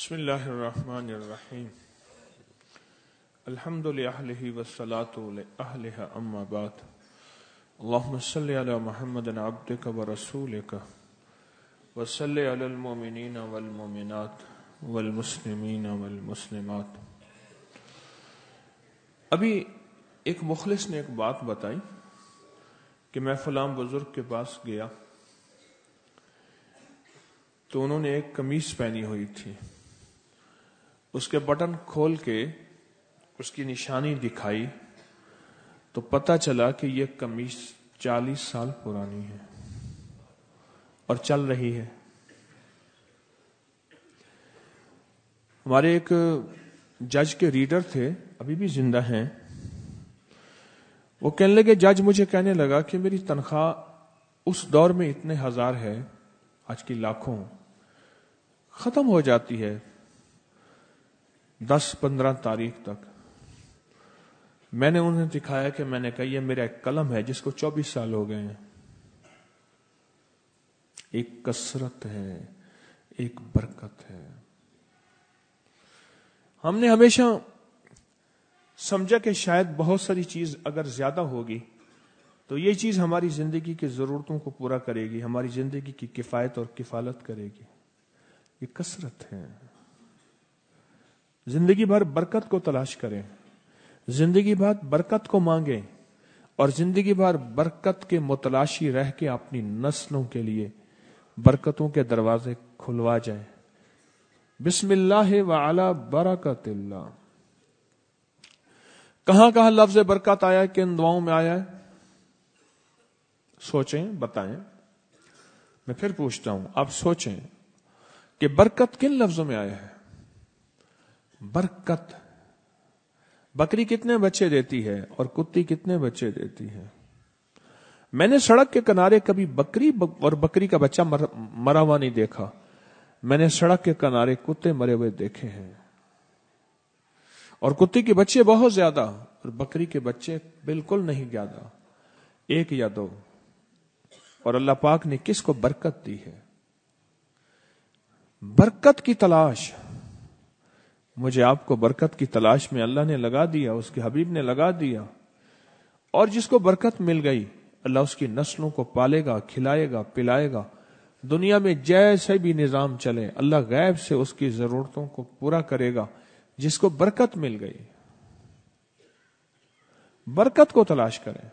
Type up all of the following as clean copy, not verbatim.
بسم اللہ الرحمن الرحیم الحمد للہ والصلاة لأہلہ اما بعد اللہم صلی علی محمد عبدک ورسولک وصلی علی المؤمنین والمؤمنات والمسلمین والمسلمات۔ ابھی ایک مخلص نے ایک بات بتائی کہ میں فلاں بزرگ کے پاس گیا تو انہوں نے ایک قمیص پہنی ہوئی تھی، اس کے بٹن کھول کے اس کی نشانی دکھائی تو پتہ چلا کہ یہ قمیص 40 سال پرانی ہے اور چل رہی ہے۔ ہمارے ایک جج کے ریڈر تھے، ابھی بھی زندہ ہیں، وہ کہنے لگے جج مجھے کہنے لگا کہ میری تنخواہ اس دور میں اتنے ہزار ہے، آج کی لاکھوں، ختم ہو جاتی ہے 10-15 تاریخ تک۔ میں نے انہیں دکھایا کہ میں نے کہا یہ میرا ایک قلم ہے جس کو 24 سال ہو گئے ہیں، ایک کثرت ہے، ایک برکت ہے۔ ہم نے ہمیشہ سمجھا کہ شاید بہت ساری چیز اگر زیادہ ہوگی تو یہ چیز ہماری زندگی کی ضرورتوں کو پورا کرے گی، ہماری زندگی کی کفایت اور کفالت کرے گی۔ یہ کثرت ہے۔ زندگی بھر برکت کو تلاش کریں، زندگی بھر برکت کو مانگیں اور زندگی بھر برکت کے متلاشی رہ کے اپنی نسلوں کے لیے برکتوں کے دروازے کھلوا جائیں۔ بسم اللہ وعلی برکت اللہ۔ کہاں کہاں لفظ برکت آیا ہے، کن دعاؤں میں آیا ہے؟ سوچیں، بتائیں۔ میں پھر پوچھتا ہوں، آپ سوچیں کہ برکت کن لفظوں میں آیا ہے؟ برکت، بکری کتنے بچے دیتی ہے اور کتی کتنے بچے دیتی ہے؟ میں نے سڑک کے کنارے کبھی بکری اور بکری کا بچہ مرا ہوا نہیں دیکھا، میں نے سڑک کے کنارے کتے مرے ہوئے دیکھے ہیں، اور کتی کے بچے بہت زیادہ اور بکری کے بچے بالکل نہیں زیادہ، 1 یا 2۔ اور اللہ پاک نے کس کو برکت دی ہے؟ برکت کی تلاش، مجھے آپ کو برکت کی تلاش میں اللہ نے لگا دیا، اس کے حبیب نے لگا دیا، اور جس کو برکت مل گئی اللہ اس کی نسلوں کو پالے گا، کھلائے گا، پلائے گا۔ دنیا میں جیسے بھی نظام چلے اللہ غیب سے اس کی ضرورتوں کو پورا کرے گا، جس کو برکت مل گئی۔ برکت کو تلاش کریں،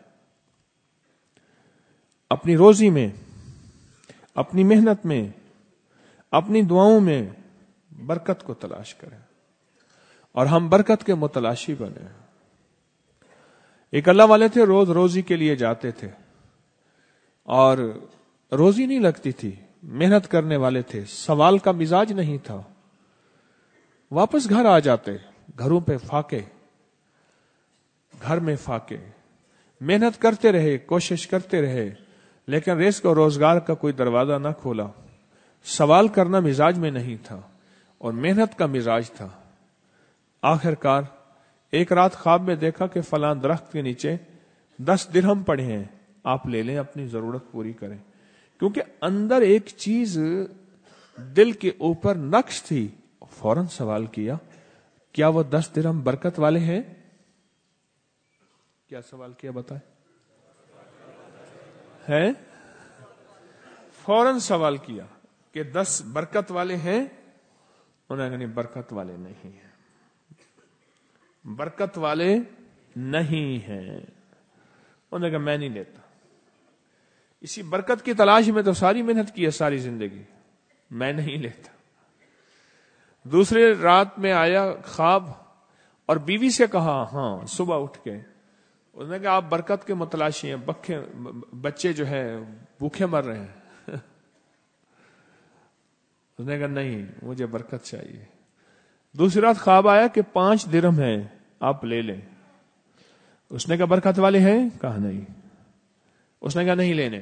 اپنی روزی میں، اپنی محنت میں، اپنی دعاؤں میں برکت کو تلاش کریں اور ہم برکت کے متلاشی بنے۔ ایک اللہ والے تھے، روز روزی کے لیے جاتے تھے اور روزی نہیں لگتی تھی، محنت کرنے والے تھے، سوال کا مزاج نہیں تھا، واپس گھر آ جاتے، گھروں پہ فاقے، گھر میں فاقے، محنت کرتے رہے، کوشش کرتے رہے، لیکن رزق اور روزگار کا کوئی دروازہ نہ کھولا۔ سوال کرنا مزاج میں نہیں تھا اور محنت کا مزاج تھا۔ آخر کار ایک رات خواب میں دیکھا کہ فلاں درخت کے نیچے 10 درہم پڑے ہیں، آپ لے لیں، اپنی ضرورت پوری کریں۔ کیونکہ اندر ایک چیز دل کے اوپر نقش تھی، فوراً سوال کیا کیا وہ 10 درہم برکت والے ہیں؟ کیا سوال کیا بتائیں؟ ہے؟ فوراً سوال کیا کہ 10 برکت والے ہیں؟ انہوں نے کہا نہیں، برکت والے نہیں ہیں، برکت والے نہیں ہیں۔ انہوں نے کہا میں نہیں لیتا، اسی برکت کی تلاش میں تو ساری محنت کی ہے، ساری زندگی، میں نہیں لیتا۔ دوسرے رات میں آیا خواب اور بیوی سے کہا، ہاں صبح اٹھ کے انہوں نے کہا آپ برکت کے متلاشی ہیں، بچے جو ہے بھوکے مر رہے ہیں۔ اس نے کہا نہیں، مجھے برکت چاہیے۔ دوسری رات خواب آیا کہ 5 درہم ہیں، آپ لے لیں۔ اس نے کہا برکت والے ہیں؟ کہا نہیں۔ اس نے کہا نہیں لینے۔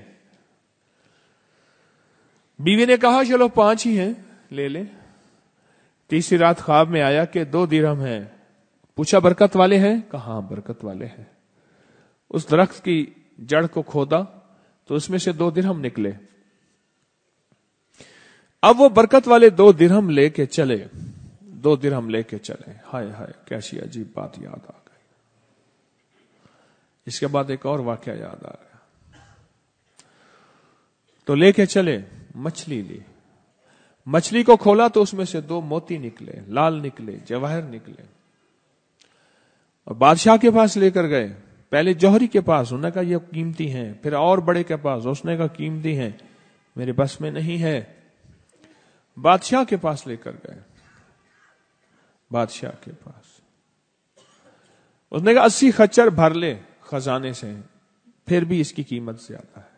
بیوی نے کہا چلو 5 ہی ہیں، لے لیں۔ تیسری رات خواب میں آیا کہ 2 درہم ہیں، پوچھا برکت والے ہیں؟ کہا ہاں برکت والے ہیں۔ اس درخت کی جڑ کو کھودا تو اس میں سے 2 درہم نکلے۔ اب وہ برکت والے 2 درہم لے کے چلے 2 दिरहम लेके चले। हाय हाय कैसी अजीब बात याद आ गई। इसके बाद एक और वाकया याद आ गया। तो लेके चले, मछली ली, मछली को खोला तो उसमें से 2 मोती निकले, लाल निकले, जवाहर निकले। और बादशाह के पास लेकर गए, पहले जौहरी के पास, उन्होंने कहा ये कीमती हैं, फिर और बड़े के पास, उसने कहा कीमती हैं, मेरे बस में नहीं है। बादशाह के पास लेकर गए, बादशाह के पास, उसने कहा 80 खच्चर भर ले खजाने से, फिर भी इसकी कीमत ज्यादा है।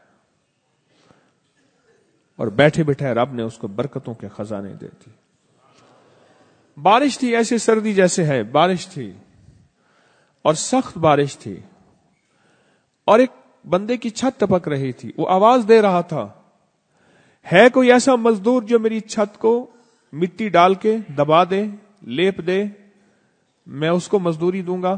और बैठे बैठे रब ने उसको बरकतों के खजाने दे दी। बारिश थी, ऐसे सर्दी जैसे है, बारिश थी और सख्त बारिश थी। और एक बंदे की छत टपक रही थी, वो आवाज दे रहा था, है कोई ऐसा मजदूर जो मेरी छत को मिट्टी डाल के दबा दे, लेप दे, मैं उसको मजदूरी दूंगा।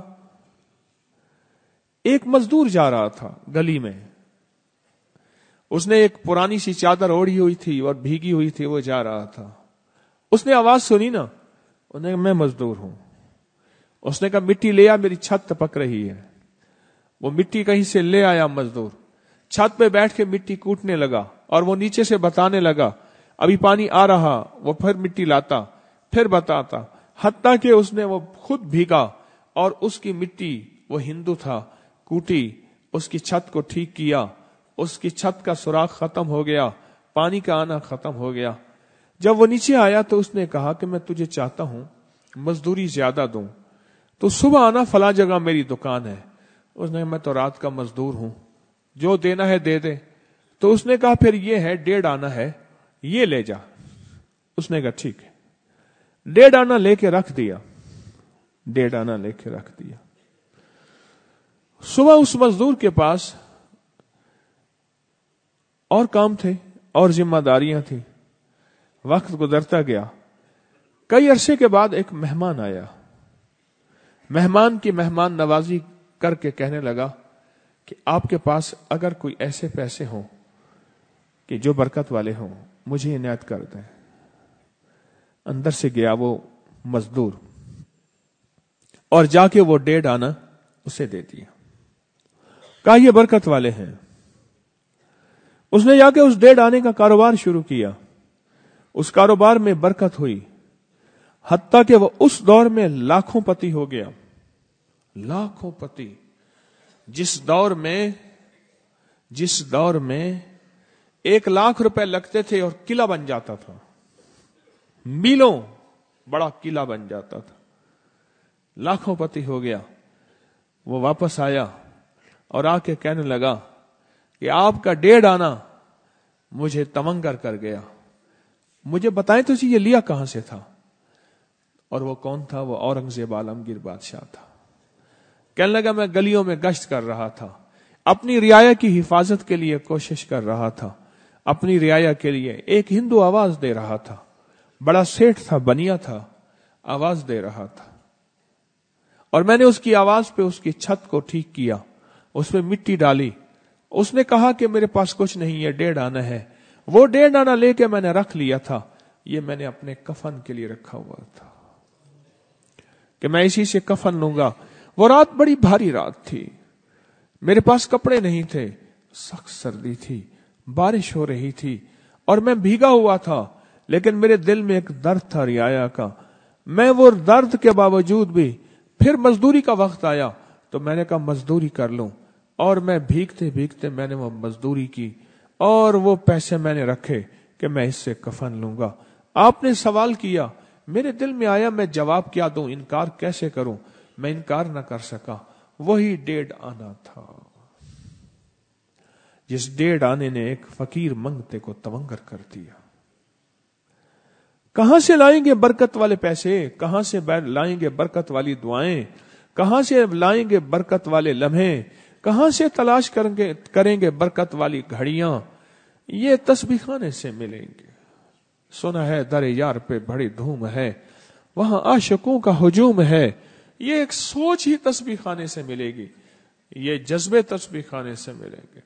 एक मजदूर जा रहा था गली में, उसने एक पुरानी सी चादर ओढ़ी हुई थी और भीगी हुई थी, वो जा रहा था। उसने आवाज सुनी ना, उसने कहा मैं मजदूर हूं। उसने कहा मिट्टी ले आ, मेरी छत टपक रही है। वो मिट्टी कहीं से ले आया मजदूर, छत पे बैठ के मिट्टी कूटने लगा और वो नीचे से बताने लगा, अभी पानी आ रहा। वो फिर मिट्टी लाता, फिर बताता, हत्ता कि उसने वो खुद भीगा और उसकी मिट्टी, वो हिंदू था, कूटी, उसकी छत को ठीक किया, उसकी छत का सुराख खत्म हो गया, पानी का आना खत्म हो गया। जब वो नीचे आया तो उसने कहा कि मैं तुझे चाहता हूं मजदूरी ज्यादा दूं, तो सुबह आना, फला जगह मेरी दुकान है। उसने कहा मैं तो रात का मजदूर हूं, जो देना है दे दे। तो उसने कहा फिर ये है 1.5 आना है, ये ले जा। उसने कहा ठीक है, 1.5 आना लेके रख दिया, 1.5 आना लेके रख दिया। सुबह उस मजदूर के पास और काम थे और जिम्मेदारियां थी, वक्त गुजरता गया। कई अरसे के बाद एक मेहमान आया, मेहमान की मेहमान नवाजी करके कहने लगा कि आपके पास अगर कोई ऐसे पैसे हों कि जो बरकत वाले हों, मुझे इनायत कर दें। अंदर से गया वो मजदूर और जाके वो 1.5 आना उसे दे दिया, कहा ये बरकत वाले हैं। उसने जाके उस 1.5 आने का कारोबार शुरू किया, उस कारोबार में बरकत हुई, हत्ता कि वो उस दौर में लाखों पति हो गया, लाखों पति। जिस दौर में 1 लाख रुपए लगते थे और किला बन जाता था, मीलों बड़ा किला बन जाता था, लाखों पति हो गया। वो वापस आया और आके कहने लगा कि आपका 1.5 आना मुझे तमंगर कर गया, मुझे बताएं तो ये लिया कहां से था। और वो कौन था? वो औरंगजेब आलमगीर बादशाह था। कहने लगा मैं गलियों में गश्त कर रहा था, अपनी रियाया की हिफाजत के लिए कोशिश कर रहा था, अपनी रियाया के लिए एक हिंदू आवाज दे रहा था, बड़ा सेठ था, बनिया था, आवाज दे रहा था, और मैंने उसकी आवाज पे उसकी छत को ठीक किया, उसमें मिट्टी डाली। उसने कहा कि मेरे पास कुछ नहीं है, 1.5 आना है। वो 1.5 आना लेके मैंने रख लिया था, ये मैंने अपने कफन के लिए रखा हुआ था कि मैं इसी से कफन लूंगा। वो रात बड़ी भारी रात थी, मेरे पास कपड़े नहीं थे, सख्त सर्दी थी, बारिश हो रही थी और मैं भीगा हुआ था, लेकिन मेरे दिल में एक दर्द था रियाया का। मैं वो दर्द के बावजूद भी, फिर मजदूरी का वक्त आया तो मैंने कहा मजदूरी कर लूं, और मैं भीगते भीगते मैंने वो मजदूरी की और वो पैसे मैंने रखे कि मैं इससे कफन लूंगा। आपने सवाल किया, मेरे दिल में आया मैं जवाब क्या दूं, इनकार कैसे करूं। मैं इनकार ना कर सका। वही 1.5 आना था जिस 1.5 आने ने एक फकीर मंगते को तवंगर कर दिया। कहां से लाएंगे बरकत वाले पैसे, कहां से लाएंगे बरकत वाली दुआएं, कहां से लाएंगे बरकत वाले लम्हे, कहां से तलाश करेंगे बरकत वाली घड़ियां। ये तस्बीह खाने से मिलेंगे। सुना है दर यार पे बड़ी धूम है, वहां आशिकों का हुजूम है। ये एक सोच ही तस्बीह खाने से मिलेगी, ये जज्बे तस्बीह खाने से मिलेंगे।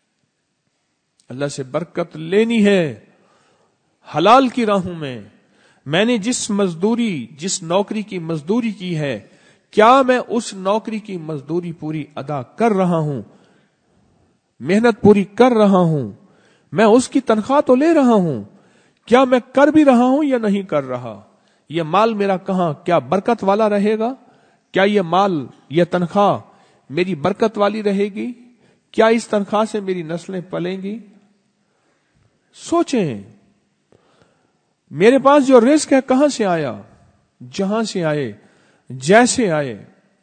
अल्लाह से बरकत लेनी है हलाल की राहों में, میں نے جس نوکری کی مزدوری کی ہے کیا میں اس نوکری کی مزدوری پوری ادا کر رہا ہوں، محنت پوری کر رہا ہوں، میں اس کی تنخواہ تو لے رہا ہوں، کیا میں کر بھی رہا ہوں یا نہیں کر رہا، یہ مال میرا کہاں کیا برکت والا رہے گا، کیا یہ مال یہ تنخواہ میری برکت والی رہے گی، کیا اس تنخواہ سے میری نسلیں پلیں گی؟ سوچیں میرے پاس جو رزق ہے کہاں سے آیا، جہاں سے آئے، جیسے آئے،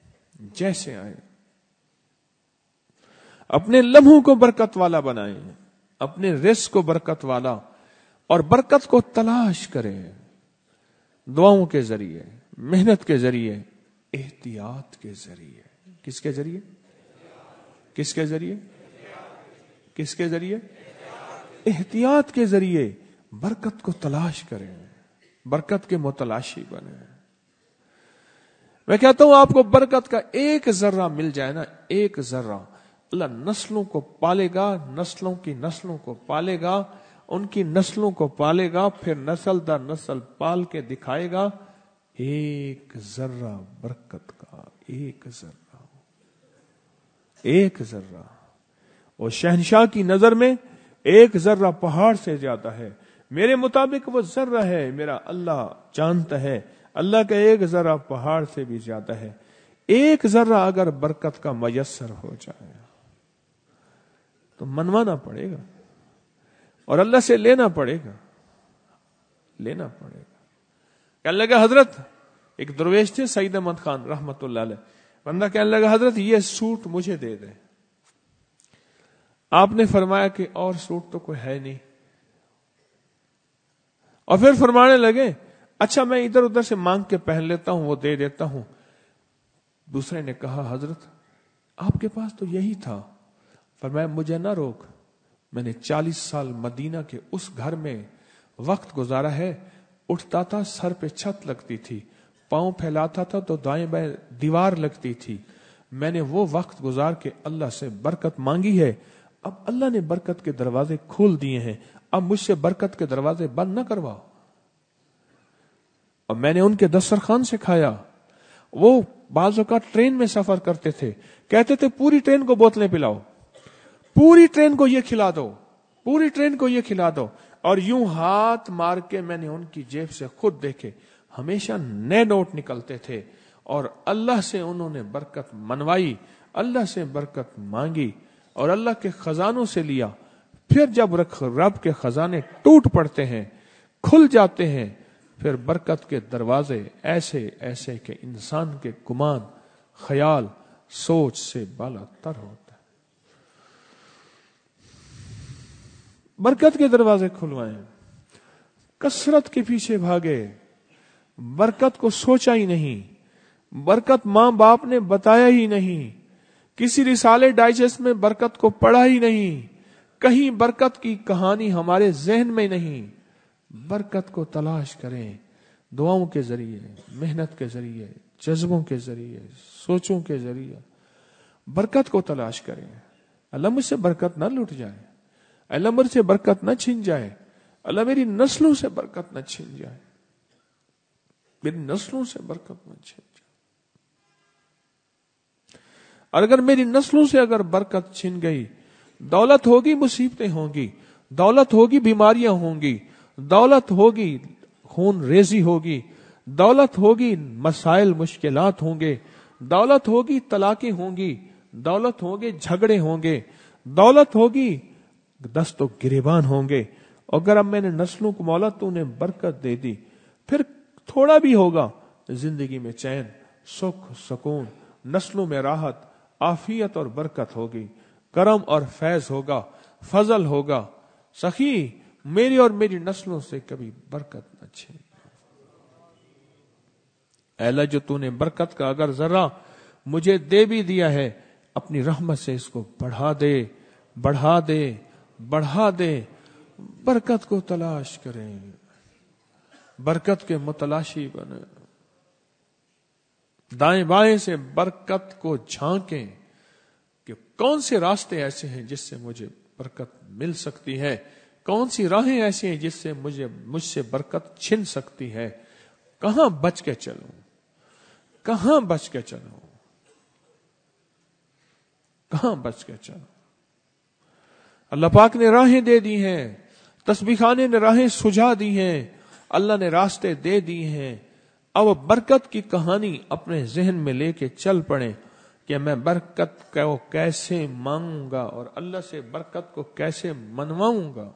اپنے لمحوں کو برکت والا بنائیں، اپنے رزق کو برکت والا اور برکت کو تلاش کریں، دعاؤں کے ذریعے، محنت کے ذریعے، احتیاط کے ذریعے۔ کس کے ذریعے؟ کس کے ذریعے؟ کس کے ذریعے؟ احتیاط کے ذریعے برکت کو تلاش کریں، برکت کے متلاشی بنیں۔ میں کہتا ہوں آپ کو برکت کا ایک ذرہ مل جائے نا، ایک ذرہ، اللہ نسلوں کو پالے گا، نسلوں کی نسلوں کو پالے گا، ان کی نسلوں کو پالے گا، پھر نسل در نسل پال کے دکھائے گا۔ ایک ذرہ برکت کا، ایک ذرہ، ایک ذرہ، اور شہنشاہ کی نظر میں ایک ذرہ پہاڑ سے زیادہ ہے۔ میرے مطابق وہ ذرہ ہے، میرا اللہ جانتا ہے، اللہ کا ایک ذرہ پہاڑ سے بھی زیادہ ہے۔ ایک ذرہ اگر برکت کا میسر ہو جائے تو منوانا پڑے گا اور اللہ سے لینا پڑے گا، لینا پڑے گا۔ کہنے لگا حضرت، ایک درویش تھے سعید احمد خان رحمت اللہ علیہ، بندہ کہنے لگا حضرت یہ سوٹ مجھے دے دیں۔ آپ نے فرمایا کہ اور سوٹ تو کوئی ہے نہیں، اور پھر فرمانے لگے اچھا میں ادھر ادھر سے مانگ کے پہن لیتا ہوں، وہ دے دیتا ہوں۔ دوسرے نے کہا حضرت آپ کے پاس تو یہی تھا۔ فرمایا مجھے نہ روک، میں نے 40 سال مدینہ کے اس گھر میں وقت گزارا ہے، اٹھتا تھا سر پہ چھت لگتی تھی، پاؤں پھیلاتا تھا تو دائیں بائیں دیوار لگتی تھی، میں نے وہ وقت گزار کے اللہ سے برکت مانگی ہے، اب اللہ نے برکت کے دروازے کھول دیے ہیں، اب مجھ سے برکت کے دروازے بند نہ کرواؤ۔ اور میں نے ان کے دسترخوان سے کھایا۔ وہ بعض اوقات ٹرین میں سفر کرتے تھے، کہتے تھے پوری ٹرین کو بوتلیں پلاؤ، پوری ٹرین کو یہ کھلا دو، پوری ٹرین کو یہ کھلا دو، اور یوں ہاتھ مار کے میں نے ان کی جیب سے خود دیکھے، ہمیشہ نئے نوٹ نکلتے تھے، اور اللہ سے انہوں نے برکت منوائی، اللہ سے برکت مانگی اور اللہ کے خزانوں سے لیا۔ پھر جب رب کے خزانے ٹوٹ پڑتے ہیں، کھل جاتے ہیں، پھر برکت کے دروازے ایسے ایسے کہ انسان کے گمان، خیال، سوچ سے بالا تر ہوتا ہے۔ برکت کے دروازے کھلوائیں، کثرت کے پیچھے بھاگے، برکت کو سوچا ہی نہیں، برکت ماں باپ نے بتایا ہی نہیں، کسی رسالے ڈائجسٹ میں برکت کو پڑھا ہی نہیں، کہیں برکت کی کہانی ہمارے ذہن میں نہیں۔ برکت کو تلاش کریں، دعاؤں کے ذریعے، محنت کے ذریعے، جذبوں کے ذریعے، سوچوں کے ذریعے برکت کو تلاش کریں۔ اللہ مجھ سے برکت نہ لٹ جائے، اللہ مجھ سے برکت نہ چھن جائے، اللہ میری نسلوں سے برکت نہ چھن جائے، میری نسلوں سے برکت نہ چھن جائے۔ اور اگر میری نسلوں سے اگر برکت چھن گئی، دولت ہوگی مصیبتیں ہوں گی، دولت ہوگی بیماریاں ہوں گی، دولت ہوگی خون ریزی ہوگی، دولت ہوگی مسائل مشکلات ہوں گے، دولت ہوگی طلاقیں ہوں گی، دولت ہوگی جھگڑے ہوں گے، دولت ہوگی دست و گریبان ہوں گے۔ اگر اب میں نے نسلوں کو مولا تو انہیں برکت دے دی، پھر تھوڑا بھی ہوگا زندگی میں چین، سکھ، سکون، نسلوں میں راحت، عافیت اور برکت ہوگی، کرم اور فیض ہوگا، فضل ہوگا۔ سخی میری اور میری نسلوں سے کبھی برکت نہ چھین۔ اے اللہ جو تو نے برکت کا اگر ذرا مجھے دے بھی دیا ہے، اپنی رحمت سے اس کو بڑھا دے، بڑھا دے، بڑھا دے۔ برکت کو تلاش کریں، برکت کے متلاشی بنے، دائیں بائیں سے برکت کو جھانکیں کہ کون سے راستے ایسے ہیں جس سے مجھے برکت مل سکتی ہے، کون سی راہیں ایسی ہیں جس سے مجھ سے برکت چھن سکتی ہے؟ کہاں بچ کے چلوں؟ کہاں بچ کے چلوں؟ کہاں بچ کے چلوں؟ اللہ پاک نے راہیں دے دی ہیں، تسبیح خانے نے راہیں سجھا دی ہیں، اللہ نے راستے دے دی ہیں. اب برکت کی کہانی اپنے ذہن میں لے کے چل پڑے کہ میں برکت کو کیسے مانگوں گا اور اللہ سے برکت کو کیسے منواؤں گا.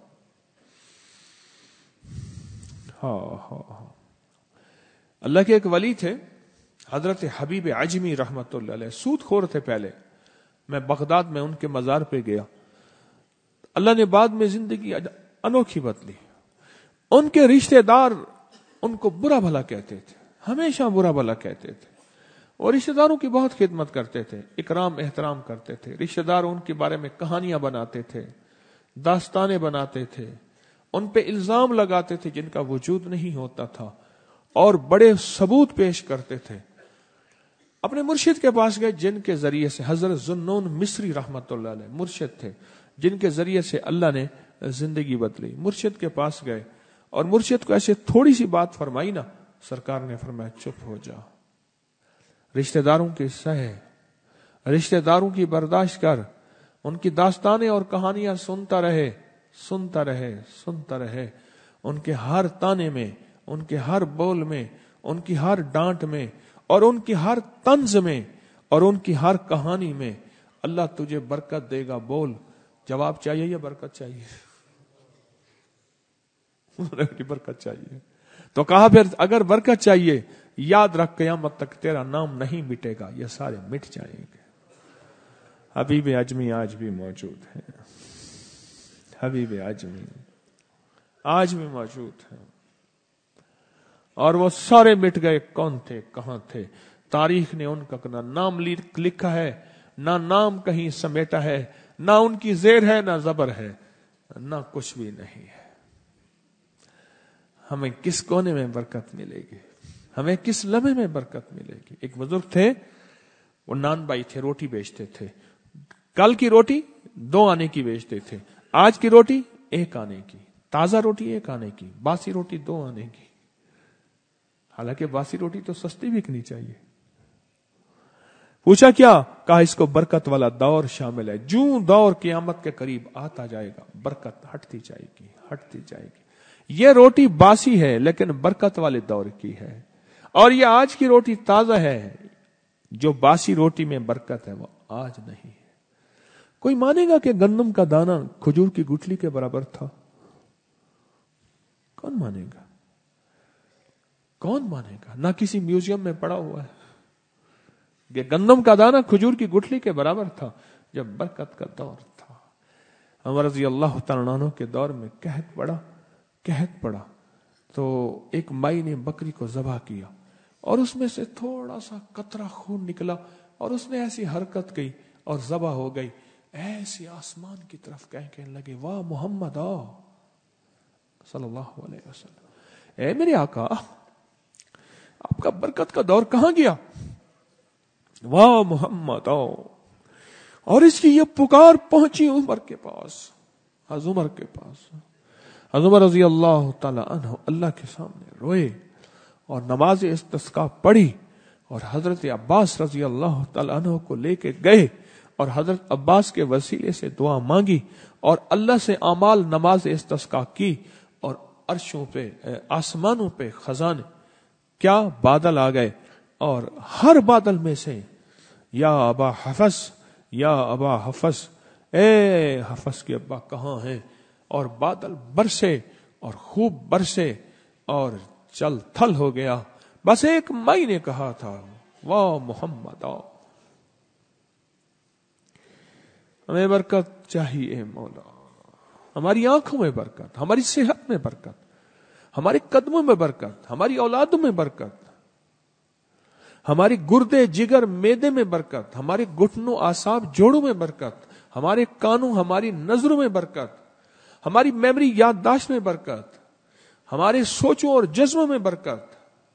ہاں اللہ کے ایک ولی تھے حضرت حبیب عجمی رحمت اللہ علیہ، سود خور تھے. پہلے میں بغداد میں ان کے مزار پہ گیا. اللہ نے بعد میں زندگی انوکھی بدلی. ان کے رشتہ دار ان کو برا بھلا کہتے تھے، ہمیشہ برا بھلا کہتے تھے، اور رشتہ داروں کی بہت خدمت کرتے تھے، اکرام احترام کرتے تھے. رشتہ دار ان کے بارے میں کہانیاں بناتے تھے، داستانیں بناتے تھے، ان پہ الزام لگاتے تھے جن کا وجود نہیں ہوتا تھا، اور بڑے ثبوت پیش کرتے تھے. اپنے مرشد کے پاس گئے جن کے ذریعے سے حضرت ذوالنون مصری رحمت اللہ علیہ مرشد تھے، جن کے ذریعے سے اللہ نے زندگی بدلی. مرشد کے پاس گئے اور مرشد کو ایسے تھوڑی سی بات فرمائی نا، سرکار نے فرمایا چپ ہو جا، رشتہ داروں کی سہ، رشتہ داروں کی برداشت کر، ان کی داستانیں اور کہانیاں سنتا رہے، سنتا رہے، سنتا رہے. ان کے ہر تانے میں، ان کے ہر بول میں، ان کی ہر ڈانٹ میں، اور ان کی ہر طنز میں، اور ان کی ہر کہانی میں اللہ تجھے برکت دے گا. بول، جواب چاہیے یا برکت چاہیے؟ برکت چاہیے. تو کہا پھر اگر برکت چاہیے یاد رکھ قیامت تک تیرا نام نہیں مٹے گا، یہ سارے مٹ جائیں گے. حبیب اجمی آج بھی موجود ہیں، حبیب اجمی آج بھی موجود ہیں، اور وہ سارے مٹ گئے. کون تھے، کہاں تھے؟ تاریخ نے ان کا نہ نام لکھا ہے، نہ نام کہیں سمیٹا ہے، نہ ان کی زیر ہے، نہ زبر ہے، نہ کچھ بھی نہیں ہے. ہمیں کس کونے میں برکت ملے گی؟ ہمیں کس لمحے میں برکت ملے گی؟ ایک بزرگ تھے، وہ نان بائی تھے، روٹی بیچتے تھے. کل کی روٹی 2 آنے کی بیچتے تھے، آج کی روٹی 1 آنے کی. تازہ روٹی 1 آنے کی، باسی روٹی 2 آنے کی. حالانکہ باسی روٹی تو سستی بکنی چاہیے. پوچھا کیا؟ کہا اس کو برکت والا دور شامل ہے. جوں دور قیامت کے قریب آتا جائے گا برکت ہٹتی جائے گی، ہٹتی جائے گی. یہ روٹی باسی ہے لیکن برکت والے دور کی ہے، اور یہ آج کی روٹی تازہ ہے. جو باسی روٹی میں برکت ہے وہ آج نہیں ہے. کوئی مانے گا کہ گندم کا دانہ کھجور کی گٹھلی کے برابر تھا؟ کون مانے گا؟ کون مانے گا؟ نہ کسی میوزیم میں پڑا ہوا ہے کہ گندم کا دانہ کھجور کی گٹھلی کے برابر تھا جب برکت کا دور تھا. عمر رضی اللہ تعالیٰ عنہ کے دور میں قحط پڑا تو ایک مائی نے بکری کو ذبح کیا اور اس میں سے تھوڑا سا قطرہ خون نکلا اور اس نے ایسی حرکت کی اور ذبح ہو گئی. ایسی آسمان کی طرف کہنے لگے واہ محمد آ صلی اللہ علیہ وسلم، اے میرے آقا آپ کا برکت کا دور کہاں گیا؟ واہ محمد آؤ. اور اس کی یہ پکار پہنچی عمر کے پاس، عمر کے پاس. عمر رضی اللہ تعالی عنہ اللہ کے سامنے روئے اور نماز استسقاء پڑھی اور حضرت عباس رضی اللہ تعالی عنہ کو لے کے گئے اور حضرت عباس کے وسیلے سے دعا مانگی اور اللہ سے اعمال نماز استسقاء کی. اور عرشوں پہ، آسمانوں پہ خزانے، کیا بادل آ گئے، اور ہر بادل میں سے یا ابا حفص، یا ابا حفص، اے حفص کے ابا کہاں ہیں؟ اور بادل برسے اور خوب برسے اور چل تھل ہو گیا. بس ایک مائی نے کہا تھا واہ محمد آؤ. ہمیں برکت چاہیے مولا، ہماری آنکھوں میں برکت، ہماری صحت میں برکت، ہمارے قدموں میں برکت، ہماری اولادوں میں برکت، ہماری گردے جگر میدے میں برکت، ہمارے گھٹنوں اعصاب جوڑوں میں برکت، ہمارے کانوں ہماری نظروں میں برکت، ہماری میموری یادداشت میں برکت، ہمارے سوچوں اور جذبوں میں برکت،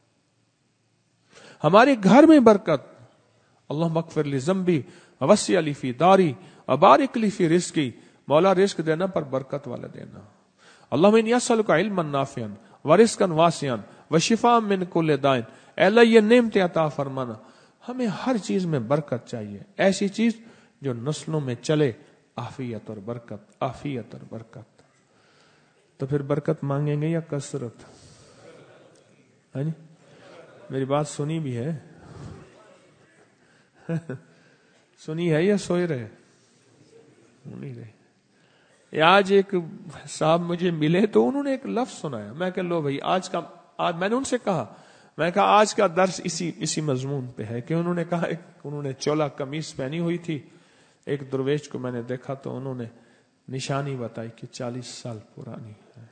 ہمارے گھر میں برکت. اللہم اغفر لی ذنبی ووسع لی فی داری وبارک لی فی رزقی. مولا رزق دینا پر برکت والا دینا، अल्लाहुम्मा इन्नी अस्अलुका इल्मन नाफिअन व रिज़्क़न वासिअन व शिफ़ाअन मिन कुल्लि दाइन। ऐ अल्लाह ये नेमतें अता फरमाना, हमें हर चीज में बरकत चाहिए, ऐसी चीज जो नस्लों में चले, आफियत और बरकत, आफियत और बरकत। तो फिर बरकत मांगेंगे या कसरत? है नी? मेरी बात सुनी भी है सुनी है या सोए रहे? नहीं रहे। आज एक साहब मुझे मिले तो उन्होंने एक लफ्ज सुनाया, मैं कह लो भाई आज मैंने उनसे कहा, मैं कहा आज का दर्स इसी मजमून पे है कि उन्होंने कहा, उन्होंने चोला कमीज पहनी हुई थी, एक दरवेश को मैंने देखा तो उन्होंने निशानी बताई कि 40 साल पुरानी है।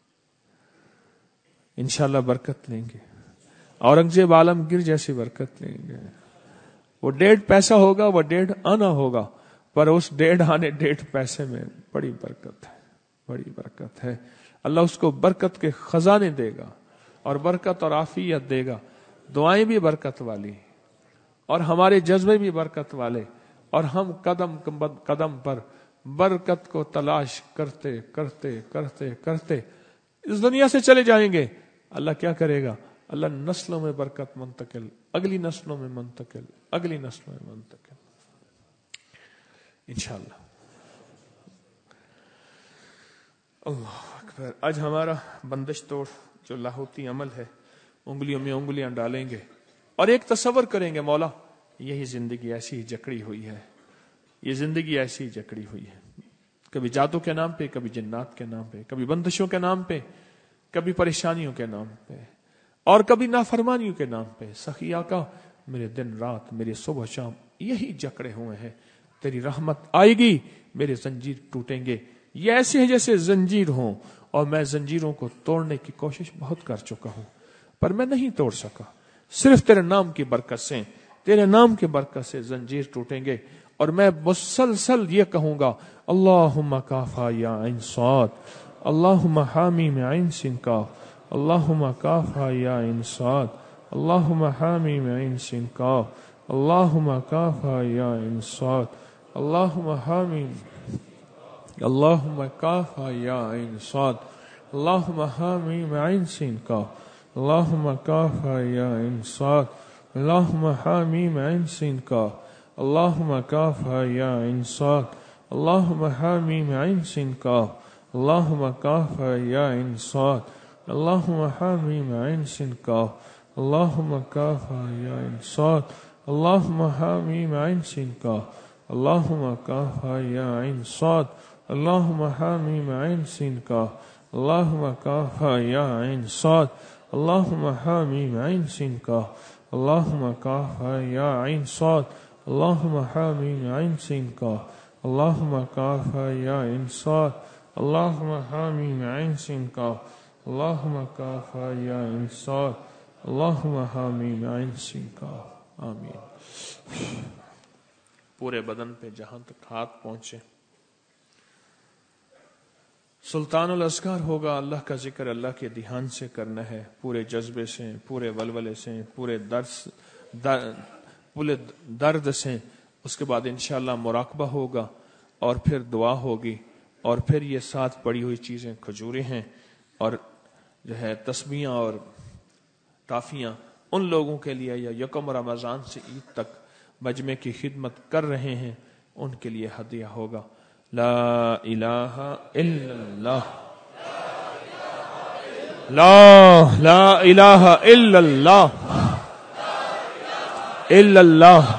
इंशाल्लाह बरकत लेंगे, औरंगजेब आलमगीर जैसी बरकत लेंगे। वो 1.5 पैसा होगा, वो 1.5 आना होगा, पर उस 1.5 आने 1.5 पैसे में बड़ी बरकत है, बड़ी बरकत है। अल्लाह उसको बरकत के खजाने देगा और बरकत और आफियत देगा। दुआएं भी बरकत वाली और हमारे जज्बे भी बरकत वाले, और हम कदम कदम पर बरकत को तलाश करते करते करते करते इस दुनिया से चले जाएंगे। अल्लाह क्या करेगा? अल्लाह नस्लों में बरकत मुंतकिल, अगली नस्लों में मुंतकिल, अगली नस्लों में मुंतकिल, इंशाअल्लाह। अल्लाह अकबर। आज हमारा बंदिश तोड़ जो लाहौती अमल है, उंगलियों में उंगलियां डालेंगे और एक तसव्वुर करेंगे, मौला यही जिंदगी ऐसी ही जकड़ी हुई है, ये जिंदगी ऐसी ही जकड़ी हुई है, कभी जादू के नाम पे, कभी जिन्नात के नाम पे, कभी बंदिशों के नाम पे, कभी परेशानियों के नाम पे, और कभी नाफरमानियों के नाम पे। सखी आका मेरे दिन रात, मेरे सुबह शाम यही जकड़े हुए हैं, तेरी रहमत आएगी मेरे जंजीर टूटेंगे। ये ऐसे है जैसे जंजीर हो, और मैं जंजीरों को तोड़ने की कोशिश बहुत कर चुका हूं, पर मैं नहीं तोड़ सका। सिर्फ तेरे नाम की बरकत से, तेरे नाम की बरकत से जंजीर टूटेंगे। और मैं मुसलसल ये कहूंगा, अल्लाहुम्मा काफा या ऐन साद, अल्लाहुम्मा हामी में ऐन सिन काफ, अल्लाहुम्मा काफा या ऐन साद, अल्लाहुम्मा हामी में ऐन सिन काफ, अल्लाहुम्मा काफा या ऐन साद, अल्लाहुम्मा हामी, अल्लाहुम्मा काफा या ऐन साद, अल्लाहुम्मा हामी में ऐन सिन काफ, अल्लाहुम्मा काफा या ऐन साद, अल्लाहुम्मा हामी में ऐन सिन काफ, अल्लाहुम्मा काफा या ऐन साद, अल्लाहुम्मा हामी में ऐन सिन काफ, अल्लाहुम्मा काफा या ऐन साद, अल्लाहुम्मा हामी में ऐन सिन काफ, अल्लाहुम्मा काफा या ऐन साद, अल्लाहुम्मा हामी में ऐन सिन काफ, अल्लाहुम्मा काफा या ऐन साद, अल्लाहुम्मा हामी में ऐन सिन काफ, अल्लाहुम्मा काफा या ऐन साद, अल्लाहुम्मा हामी में ऐन सिन काफ, अल्लाहुम्मा काफा या ऐन साद, अल्लाहुम्मा हामी में ऐन सिन काफ, अल्लाहुम्मा काफा या ऐन साद, अल्लाहुम्मा हामी में ऐन सिन काफ, अल्लाहुम्मा काफा या ऐन साद, अल्लाहुम्मा हामी में ऐन सिन काफ। आमीन। पूरे बदन पे जहां तक हाथ पहुंचे सुल्तानुल अस्गार होगा, अल्लाह का जिक्र अल्लाह के ध्यान से करना है, पूरे जज्बे से, पूरे वलवले से, पूरे दर्द से। उसके बाद इंशाअल्लाह मुराकबा होगा और फिर दुआ होगी, और फिर ये साथ पड़ी हुई चीजें खजूरें हैं और जो है तस्बीहां और टाफियां उन लोगों के लिए या यकम रमजान से ईद तक मजमे की खिदमत कर रहे हैं उनके लिए हदिया होगा। ला इलाहा इल्लल्लाह, ला इलाहा इल्लल्लाह, इल्लल्लाह।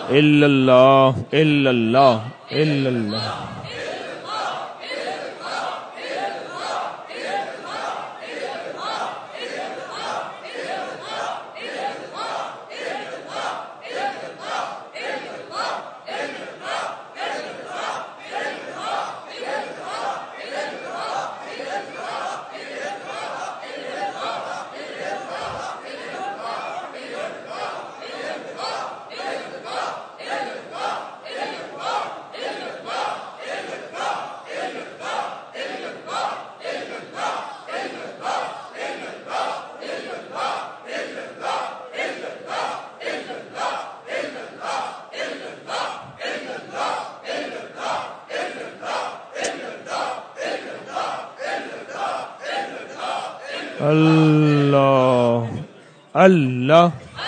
الا اللہ الا اللہ الا اللہ. اللہ اللہ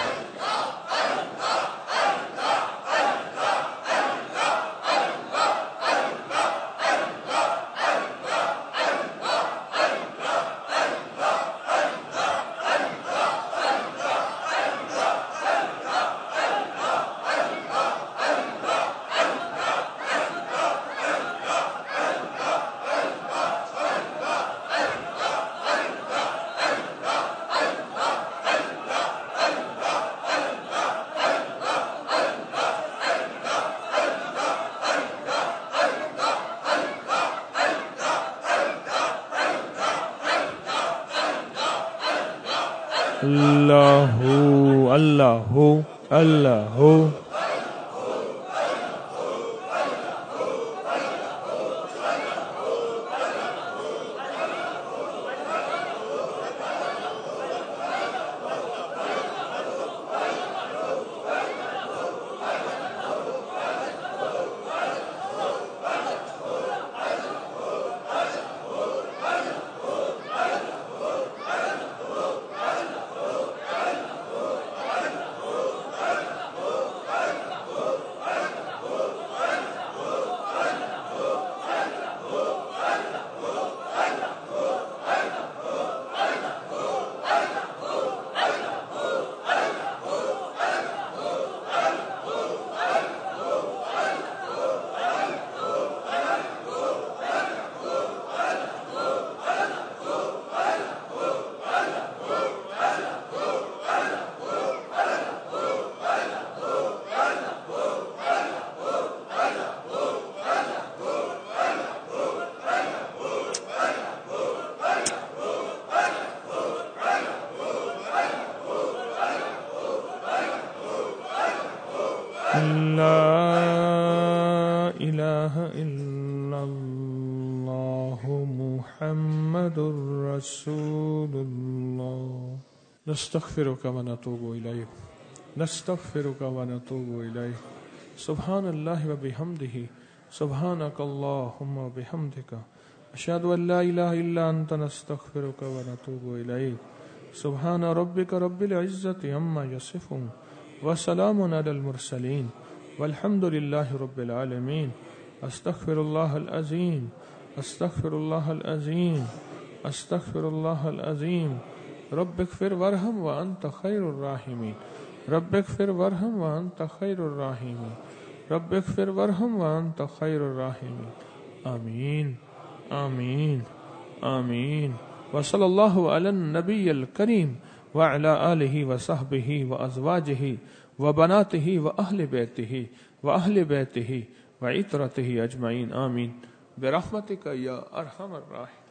اللہ اللہ اللہ. لا الہ الا اللہ محمد رسول اللہ. نستغفرک ونتوب الیک نستغفرک ونتوب الیک. سبحان اللہ وبحمدہ سبحانک اللہم وبحمدک اشہد ان لا الہ الا انت نستغفرک ونتوب الیک. سبحان ربک رب العزۃ عما یصفون وسلام علی المرسلین والحمد للہ رب العالمین. استغفر اللہ العظیم استغفر اللہ العظیم استغفر اللہ العظیم. رب اغفر وارحم وانت خیر الراحمین. رب اغفر وارحم وانت خیر الراحمین. رب اغفر وارحم وانت خیر الراحمین. آمین آمین آمین. وصلی اللہ علی النبی الکریم وعلى آلہ وصحبہ وازواجہ وبناتہ واہل بیتہ واہل بیتہ وعترتہ اجمعین. آمین برحمتک یا ارحم الراحمین.